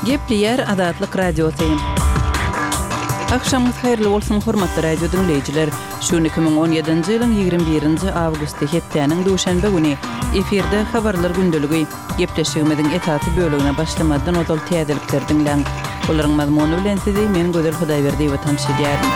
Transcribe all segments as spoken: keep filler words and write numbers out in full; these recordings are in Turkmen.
Gepli yer Adatlyk radiosu. Akşamınız hayırlı olsun hormatly radio dinleyijiler. Şu iki bin on ýedinji ýylyň ýygrimi birinji awgusty hepdeniň duşanbe güni eferde habarlar gündeligi gepleşigimiziň etaty bölügine başlamadan odal täzelikler dinleň. Olaryň mazmuny bilen sizi men Gözel Hudaýberdi we tanşydýaryň.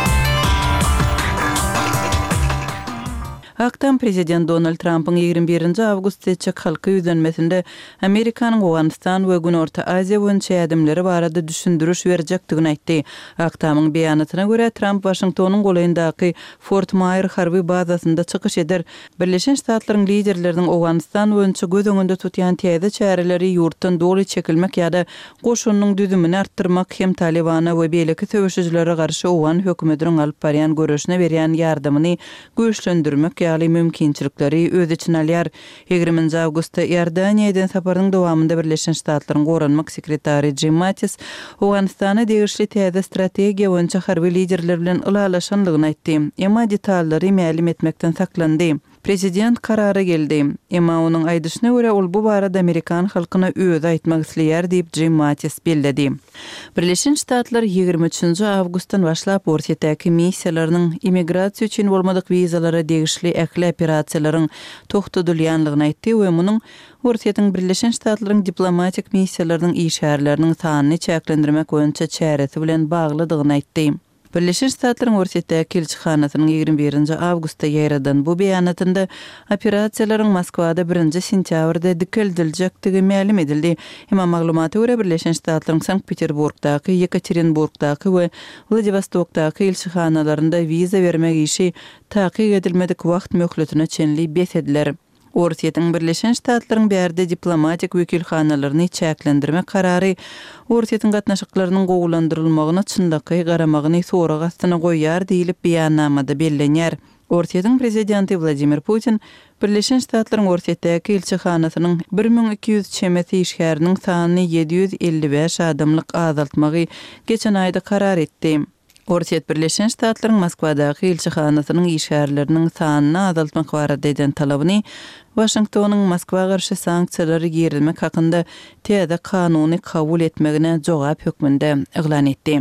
Aktam prezident Donald Trump'ın ýygrimi birinji awgustda çek halky ýüzenmesinde Amerikanyň Awganistan we Günorta Aziýa boýunça adamlary barada düşündürüş berjekdigini aýtdy. Aktamyň beýanatyna görä Trump Washingtonyň golaýyndaky Fort Myer harby bazasynda çykyş eder. Birleşen Ştatlaryň liderleriniň Awganistan boýunça göz öňünde tutýan täze çäreleri ýurtdan doly çekilmek ýa-da goşunyň düzümini artdyrmak hem Talibana we beýleki töweşijlere garşy owan hökümetiniň alyp barýan görüşine berýän ýardymyny güýçlendirmek ýaly mümkinçilikleri öz içine alýar. ýygrimiňji awgustda Ýordaniýadan saparyň dowamında Birleşen Ştatlaryň goranmak sekretary Jim Mattis Awganistana degişli täze strategiýa boýunça harby liderler bilen ulalaşanlygyny aýtdy. Emma detallary ma'lum etmekden saklandy. Prezident karara geldi. Emma onuň aýdyşyna görä ol bu barada Amerikan halkyna öýde aýtmak isleýär diýip Jim Mattis belledi. Birleşen Ştatlar ýygrimi üçinji awgustdan başlap ortaýdaky missiýalarynyň immigrasiýa üçin bolmadyk wizalara degişli äkli operasiýalaryň togtadylýanlygyny aýtdy we munyň ortaýdaň Birleşen Ştatlaryň diplomatik missiýalarynyň işgärleriniň sanyny çäklendirmek boýunça çäresi bilen baglydygyny aýtdy. Birleşen Ştatlaryň ortaýdaky elçixanasynyň ýygrimi birinji awgustda ýaradan bu beýanatynda operasiýalaryň Moskwada birinji sentýabrda dikeldiriljekdigi ma'lum edildi. Hem maglumata görä Birleşen Ştatlaryň Sankt-Peterburgdaky, Yekaterinburgdaky we Vladivostokdaky elçixanalarynda wiza bermek işi takyk edilmedik wagt möhletine çenli besedler. Ortaýdaň Birleşen Ştatlaryň bärde diplomatik wekilhanalaryny çäklendirmek karary ortaýdaň gatnaşyklarynyň gowulandyrylmagyna çyndaky garamagyny sorak astyna goýýar diýilip beýannamada bellenýär. Ortaýdaň prezidenti Vladimir Putin Birleşen Ştatlaryň ortaýdaky elçixanasynyň bir ming iki ýüz çemeti işgäriniň sanyny ýedi ýüz elli beş adamlyk azaltmagy geçen aýda karar etdi. Ortaýda Birleşen Ştatlaryň Moskwadaky elçixanasynyň işgärleriniň sanyny azaltmak barada eden talabyny Washingtonyň Moskwa garşy sanksiýalary gerilmek hakynda täze kanuny kabul etmegine jogap hökmünde eglan etdi.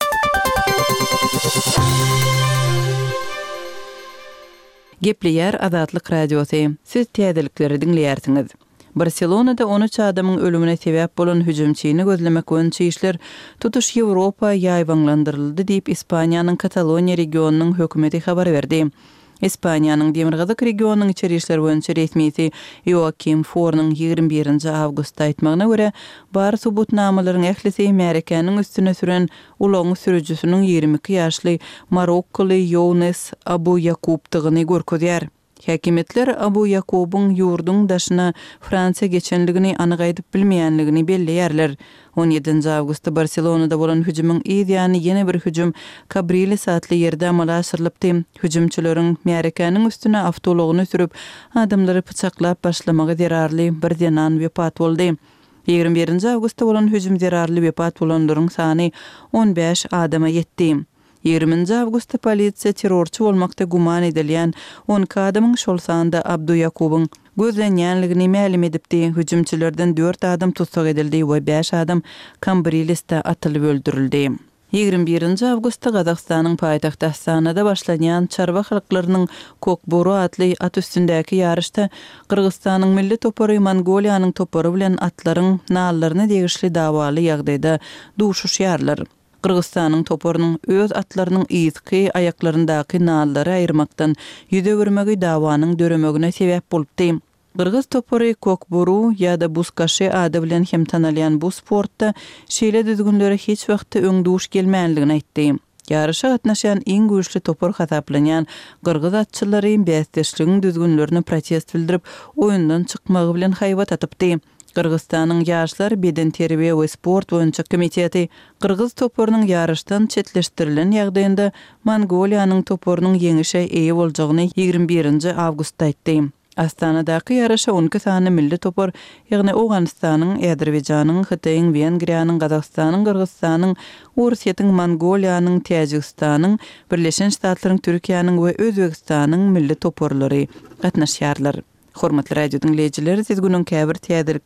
Gepli yer Adatlyk radiosu. Siz täzelikleri dinleýärsiňiz. Barcelona'da on üç adamyň ölümine sebäp bolan hüjümçiýini gözlemek boýunça işler tutuş Ýewropa ýaýbanlandyryldy diýip Ispaniýanyň Kataloniýa regionunyň hökümeti habar berdi. Ispaniýanyň Demirgazyk regionunyň içeri işler boýunça resmisi Joaquim Fornyň ýygrimi birinji awgustda aýtmagyna görä, bar subutnamalaryň ählisi Amerikanyň üstüne süren uloň sürüjüsiniň ýygrimi iki ýaşly Marokkaly Younes Abu Yakubdygyny görkezýär. Häkimetler Abu Yakub'un yurdun daşına Fransa geçenligini anyk aýdyp bilmeýänligini belleýärler. on ýedinji awgustda Barcelona'da bolan hüjümüň ýa-ni ýene bir hüjüm Cabriles atly ýerde amala aşyrylypdy. Hüjümçüleriň Amerikanyň üstüne awtologyny sürüp adamlary pyçaklap başlamagy zerarly bir denan wepat boldy. ýygrimi birinji awgustda bolan hüjüm zerarly wepat bolanlaryň sany on beş adama ýetdi. ýygrimiňji awgustda polisiýa terrorçy bolmakda guman edilýän on adamyň şol sanda Abdu Yakub'un gözlenýänligini ma'lum edipdi. Hüjümçilerden dört adam tutsak edildi we beş adam Cambriles'te atylyp öldürildi. ýygrimi birinji awgustda Gazagstanyň paýtagty Astanada başlanýan çarwa halklarynyň Kokboru atly at üstündäki ýaryşda Kyrgyzstanyň milli topary Mongoliýanyň topary bilen atlaryň nallaryna degişli dawaly ýagdaýda duşuşýarlar. Kyrgyzstanyň toparynyň öz atlarynyň ýyzky ayaklaryndaky nallary aýyrmakdan ýüze görmegi dawanyň döremegine sebäp bolupdy. Kyrgyz topary Kokboru ýa-da Buskaşy ady bilen hem tanalýan bu sportda şeýle düzgünlere hiç wagtda öňduş gelmänligini aýtdy. Ýarışa gatnaşan iň güýçli topar hasaplanýan Kyrgyz atçylary bäsdeşligiň düzgünlerini protest bildirip oýundan çykmagy bilen haýbat atypdy. Kyrgyzstanyň ýaşlar beden terbiýe we sport boýunça komiteti Kyrgyz toparynyň ýarışdan çetleşdirilen ýagdaýynda Mongoliýanyň toparynyň ýeňişe eýe boljagyny ýygrimi birinji awgustda aýtdy. Astanadaky ýaraşa on iki sany milli topar, ýagny Awganistanyň, Äzerbeýjanyň, Hytaýyň, Wengriýanyň, Gazagstanyň, Kyrgyzstanyň, Ursiýatyň, Mongoliýanyň, Täjikistanyň, Birleşen Ştatlaryň, Türkiýanyň we Özbegistanyň milli toparlary gatnaşýarlar. Hormatly radio dinleyijiler, siz günün käbir täzelik